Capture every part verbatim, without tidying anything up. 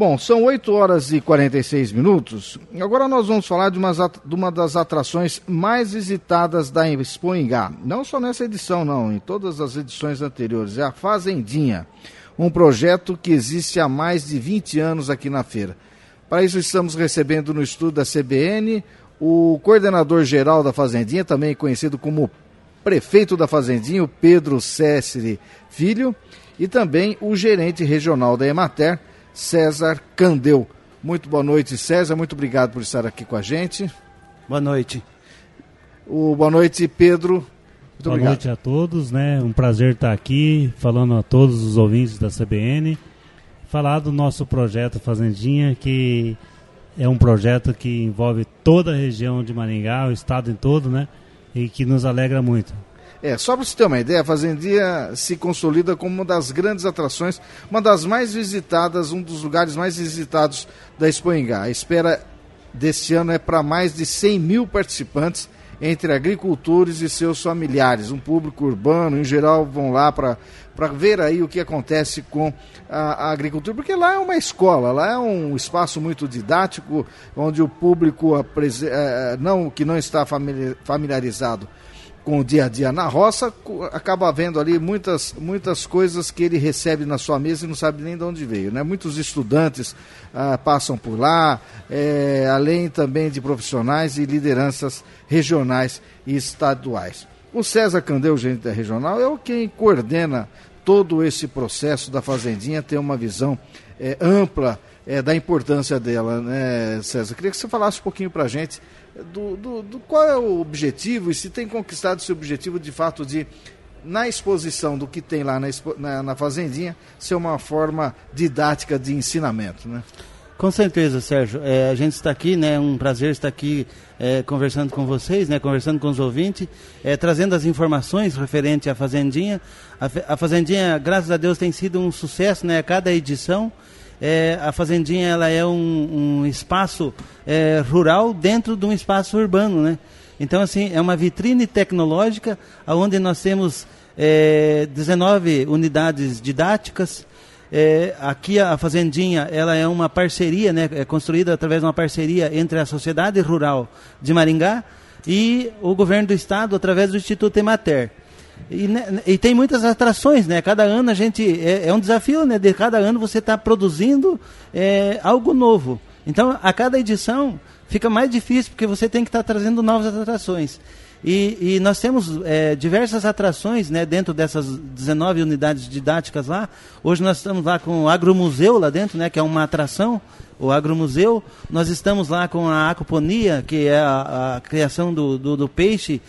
Bom, são oito horas e quarenta e seis minutos. Agora nós vamos falar de uma, de uma das atrações mais visitadas da Expo Ingá. Não só nessa edição, não, em todas as edições anteriores. É a Fazendinha, um projeto que existe há mais de vinte anos aqui na feira. Para isso estamos recebendo no estúdio da C B N o coordenador geral da Fazendinha, também conhecido como prefeito da Fazendinha, o Pedro Cécile Filho, e também o gerente regional da Emater, César Candeu. Muito boa noite, César, muito obrigado por estar aqui com a gente. Boa noite. O, boa noite, Pedro. Muito boa obrigado. noite a todos, né? Um prazer estar aqui falando a todos os ouvintes da C B N, falar do nosso projeto Fazendinha, que é um projeto que envolve toda a região de Maringá, o estado em todo, né? E que nos alegra muito. É, só para você ter uma ideia, a Fazendinha se consolida como uma das grandes atrações, uma das mais visitadas, um dos lugares mais visitados da Expo Ingá. A espera deste ano é para mais de cem mil participantes, entre agricultores e seus familiares. Um público urbano, em geral, vão lá para para ver aí o que acontece com a, a agricultura, porque lá é uma escola, lá é um espaço muito didático, onde o público aprese- é, não, que não está familiarizado com o dia a dia na roça, acaba vendo ali muitas, muitas coisas que ele recebe na sua mesa e não sabe nem de onde veio, né? Muitos estudantes ah, passam por lá, é, além também de profissionais e lideranças regionais e estaduais. O César Candeu, gerente da regional, é o quem coordena todo esse processo da Fazendinha, ter uma visão é, ampla é, da importância dela, né, César? Queria que você falasse um pouquinho para a gente Do, do, do qual é o objetivo e se tem conquistado esse objetivo de fato de, na exposição do que tem lá na, na, na Fazendinha, ser uma forma didática de ensinamento, né? Com certeza, Sérgio. É, a gente está aqui, né? Um prazer estar aqui é, conversando com vocês, né? Conversando com os ouvintes, é, trazendo as informações referentes à Fazendinha. A, a Fazendinha, graças a Deus, tem sido um sucesso, né? A cada edição. É, a Fazendinha ela é um, um espaço é, rural dentro de um espaço urbano, né? Então, assim, é uma vitrine tecnológica onde nós temos é, dezenove unidades didáticas. É, aqui a Fazendinha ela é uma parceria, né? É construída através de uma parceria entre a Sociedade Rural de Maringá e o Governo do Estado através do Instituto Emater. E, né, e tem muitas atrações, né? Cada ano a gente é, é um desafio, né? De cada ano você está produzindo é, algo novo. Então, a cada edição fica mais difícil porque você tem que estar tá trazendo novas atrações. E, e nós temos é, diversas atrações, né? Dentro dessas dezenove unidades didáticas lá. Hoje nós estamos lá com o Agromuseu lá dentro, né? Que é uma atração, o Agromuseu. Nós estamos lá com a aquaponia, que é a, a criação do, do, do peixe.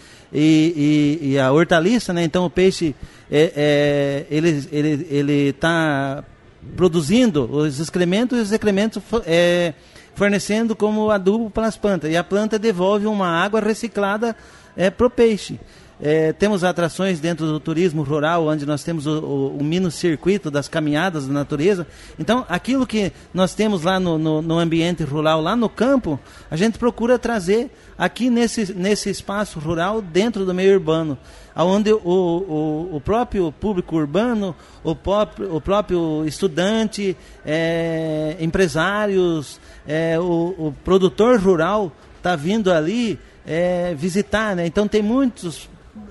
E, e, e a hortaliça, né? Então o peixe é, é, ele ele ele está produzindo os excrementos e os excrementos é, fornecendo como adubo para as plantas e a planta devolve uma água reciclada é, para o peixe. É, temos atrações dentro do turismo rural, onde nós temos o, o, o mini circuito das caminhadas da natureza. Então, aquilo que nós temos lá no, no, no ambiente rural, lá no campo, a gente procura trazer aqui nesse, nesse espaço rural, dentro do meio urbano, onde o, o, o próprio público urbano, o próprio, o próprio estudante, é, empresários, é, o, o produtor rural está vindo ali é, visitar, né? Então, tem muitos...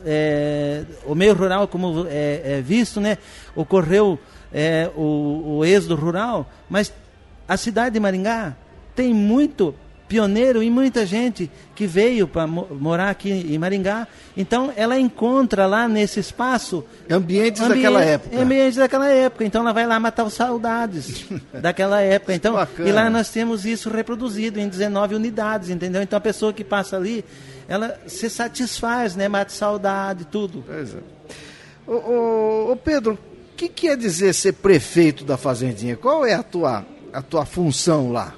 É, o meio rural, como é, é visto, né, ocorreu é, o, o êxodo rural, mas a cidade de Maringá tem muito pioneiro e muita gente que veio para mo- morar aqui em Maringá. Então ela encontra lá nesse espaço ambientes ambiente, daquela época. Ambientes daquela época. Então ela vai lá matar os saudades daquela época. Então, e lá nós temos isso reproduzido em dezenove unidades, entendeu? Então a pessoa que passa ali, ela se satisfaz, né? Mata saudade, tudo. Pois é. Ô, ô, ô Pedro, o que quer dizer ser prefeito da Fazendinha? Qual é a tua, a tua função lá?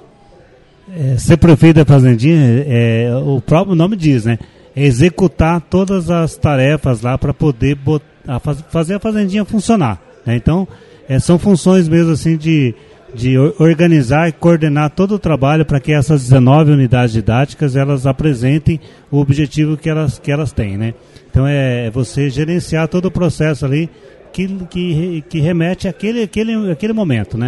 É, ser prefeito da Fazendinha, é, o próprio nome diz, né? É executar todas as tarefas lá para poder bot- a faz- fazer a Fazendinha funcionar, né? Então, é, são funções mesmo assim de, de organizar e coordenar todo o trabalho para que essas dezenove unidades didáticas elas apresentem o objetivo que elas, que elas têm, né? Então, é, é você gerenciar todo o processo ali que, que, que remete àquele, àquele, àquele momento, né?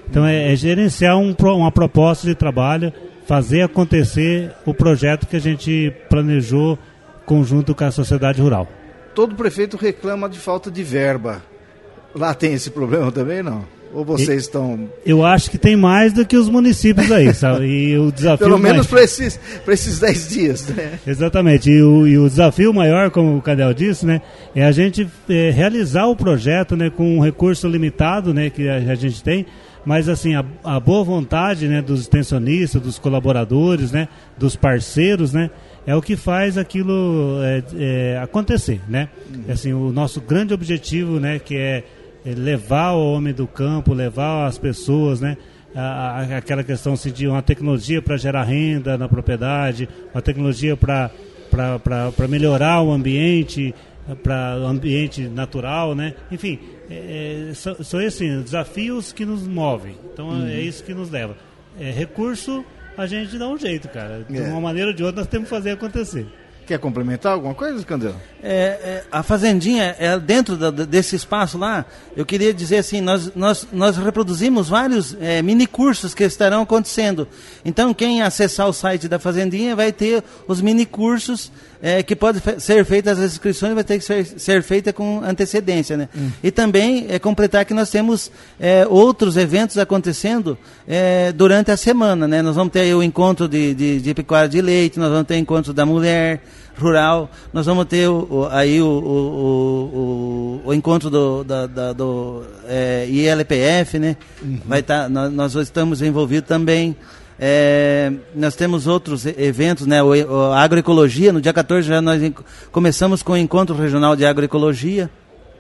Então é, é gerenciar um, uma proposta de trabalho, fazer acontecer o projeto que a gente planejou conjunto com a sociedade rural. Todo prefeito reclama de falta de verba. Lá tem esse problema também, não? Ou vocês estão... Eu acho que tem mais do que os municípios aí, sabe? E o desafio Pelo menos mais... para esses, para esses dez dias, né? Exatamente. E o, e o desafio maior, como o Cadel disse, né? É a gente é, realizar o projeto, né? Com um recurso limitado, né? Que a, a gente tem. Mas, assim, a, a boa vontade, né? Dos extensionistas, dos colaboradores, né? Dos parceiros, né? É o que faz aquilo é, é, acontecer, né? Uhum. Assim, o nosso grande objetivo, né? Que é levar o homem do campo, levar as pessoas, né, a, a, aquela questão assim, de uma tecnologia para gerar renda na propriedade, uma tecnologia para melhorar o ambiente, para o ambiente natural, né? Enfim, é, é, são, são esses assim, desafios que nos movem. Então uhum. é isso que nos leva. É, recurso, a gente dá um jeito, cara. De uma é. maneira ou de outra, nós temos que fazer acontecer. Quer complementar alguma coisa, Candelo? É, é, a fazendinha, é, dentro da, desse espaço lá, eu queria dizer assim, nós, nós, nós reproduzimos vários é, mini cursos que estarão acontecendo. Então, quem acessar o site da fazendinha vai ter os mini cursos é, que podem fe- ser feitas as inscrições, vai ter que ser, ser feita com antecedência, né? Hum. E também é, completar que nós temos é, outros eventos acontecendo é, durante a semana, né? Nós vamos ter aí o encontro de, de, de pecuária de leite, nós vamos ter o encontro da mulher rural, nós vamos ter o, o, aí o, o, o, o encontro do, da, da, do é, I L P F, né? Uhum. Vai tá, nós, nós estamos envolvidos também. É, nós temos outros eventos, né? O, o, a agroecologia, no dia quatorze já nós começamos com o encontro regional de agroecologia.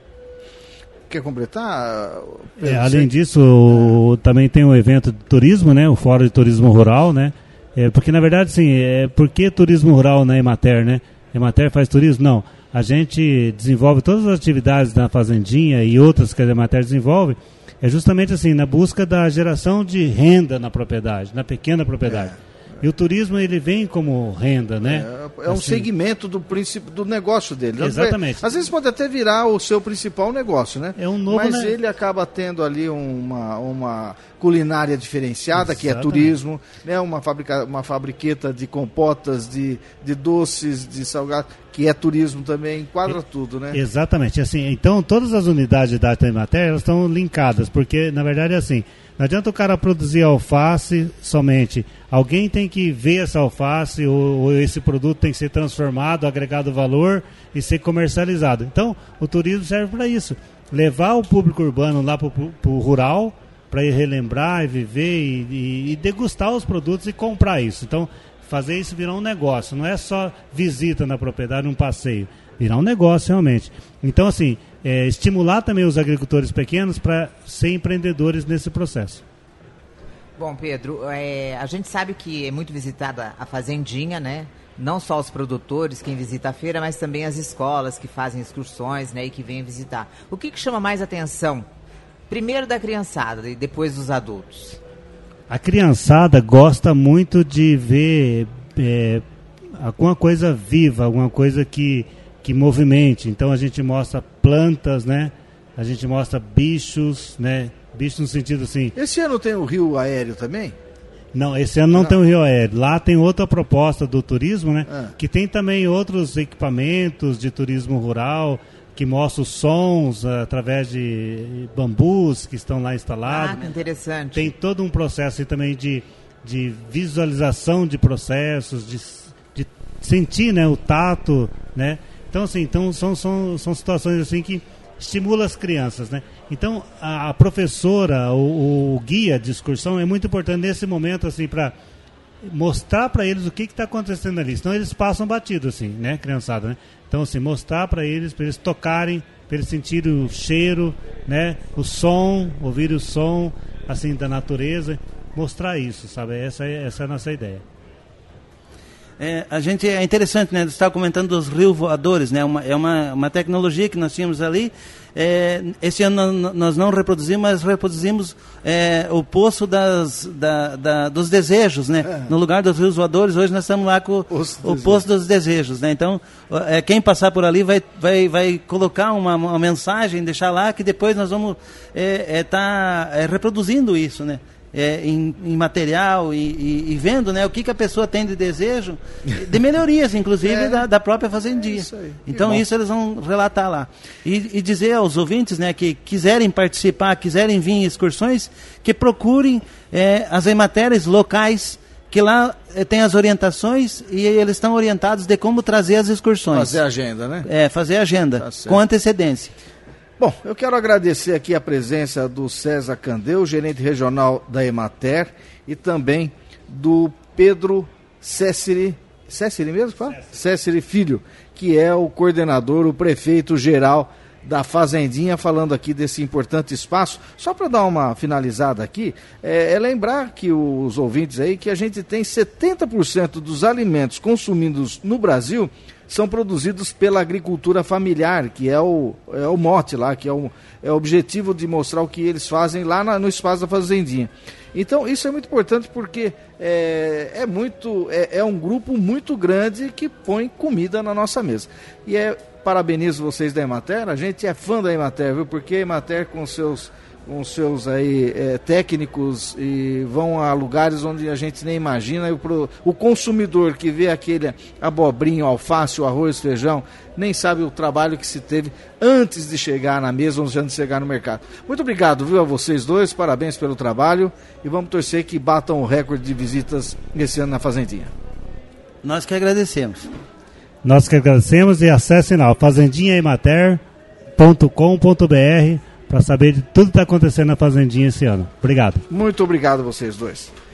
Quer completar? É, além disso, o, também tem o evento de turismo, né? O Fórum de Turismo Rural, né? É, porque, na verdade, sim, é, por que turismo rural na Emater, né? Emater faz turismo? Não. A gente desenvolve todas as atividades da fazendinha e outras que a Emater desenvolve, é justamente assim, na busca da geração de renda na propriedade, na pequena propriedade. É. E o turismo, ele vem como renda, né? É, é um assim, segmento do, princípio, do negócio dele. Exatamente. Às vezes pode até virar o seu principal negócio, né? É um novo, Mas né? ele acaba tendo ali uma, uma culinária diferenciada, Exatamente. Que é turismo, né? Uma, fabrica, uma fabriqueta de compotas, de, de doces, de salgados, que é turismo também, enquadra é, tudo, né? Exatamente. Assim, então, todas as unidades da Emater, elas estão linkadas, porque, na verdade, é assim, não adianta o cara produzir alface somente. Alguém tem que ver essa alface ou, ou esse produto tem que ser transformado, agregado valor e ser comercializado. Então, o turismo serve para isso. Levar o público urbano lá para o rural, para ir relembrar e viver e, e, e degustar os produtos e comprar isso. Então, fazer isso virar um negócio. Não é só visita na propriedade, um passeio. Virar um negócio, realmente. Então, assim, é, estimular também os agricultores pequenos para ser empreendedores nesse processo. Bom, Pedro, é, a gente sabe que é muito visitada a fazendinha, né? Não só os produtores, quem visita a feira, mas também as escolas que fazem excursões, né, e que vêm visitar. O que, que chama mais atenção? Primeiro da criançada e depois dos adultos. A criançada gosta muito de ver é, alguma coisa viva, alguma coisa que, que movimente. Então a gente mostra plantas, né? A gente mostra bichos, né? Bichos no sentido assim... Esse ano tem o Rio Aéreo também? Não, esse ano não, não. tem o Rio Aéreo. Lá tem outra proposta do turismo, né? Ah. Que tem também outros equipamentos de turismo rural, que mostra os sons uh, através de bambus que estão lá instalados. Ah, que interessante. Tem todo um processo aí também de, de visualização de processos, de, de sentir, né, o tato, né? Então, assim, então, são, são, são situações assim que estimulam as crianças, né? Então, a, a professora, o, o guia de excursão é muito importante nesse momento, assim, para mostrar para eles o que está acontecendo ali. Senão eles passam batido, assim, né, criançada, né? Então, assim, mostrar para eles, para eles tocarem, para eles sentirem o cheiro, né, o som, ouvir o som, assim, da natureza, mostrar isso, sabe? Essa é, essa é a nossa ideia. É, a gente é interessante, né? Você estava comentando dos rios voadores, né? Uma, é uma, uma tecnologia que nós tínhamos ali. É, esse ano nós não reproduzimos, mas reproduzimos é, o poço das, da, da, dos desejos, né? É. No lugar dos rios voadores, hoje nós estamos lá com o, o poço dos desejos, né? Então, é, quem passar por ali vai, vai, vai colocar uma, uma mensagem, deixar lá, que depois nós vamos estar é, é, tá, é, reproduzindo isso, né? É, em, em material e, e, e vendo, né, o que, que a pessoa tem de desejo, de melhorias, inclusive, é, da, da própria fazendinha. É isso aí. Então, isso eles vão relatar lá. E, e dizer aos ouvintes, né, que quiserem participar, quiserem vir em excursões, que procurem é, as Emateres locais, que lá é, tem as orientações e eles estão orientados de como trazer as excursões. Fazer agenda, né? É, fazer agenda, tá, com antecedência. Bom, eu quero agradecer aqui a presença do César Candeu, gerente regional da Emater, e também do Pedro Céciri, Céciri mesmo, fala? Céciri Filho, que é o coordenador, o prefeito geral da Fazendinha, falando aqui desse importante espaço. Só para dar uma finalizada aqui, é, é lembrar que os ouvintes aí, que a gente tem setenta por cento dos alimentos consumidos no Brasil são produzidos pela agricultura familiar, que é o, é o mote lá, que é o, é o objetivo de mostrar o que eles fazem lá na, no espaço da Fazendinha. Então, isso é muito importante porque é, é, muito, é, é um grupo muito grande que põe comida na nossa mesa. E é, parabenizo vocês da Emater, a gente é fã da Emater, viu? Porque a Emater com seus... com seus aí, é, técnicos e vão a lugares onde a gente nem imagina, e o, pro, o consumidor que vê aquele abobrinho, alface, o arroz, feijão, nem sabe o trabalho que se teve antes de chegar na mesa ou antes de chegar no mercado. Muito obrigado, viu, a vocês dois, parabéns pelo trabalho e vamos torcer que batam o recorde de visitas esse ano na Fazendinha. Nós que agradecemos. Nós que agradecemos e acessem lá, fazendinha emater ponto com ponto b r para saber de tudo que está acontecendo na Fazendinha esse ano. Obrigado. Muito obrigado a vocês dois.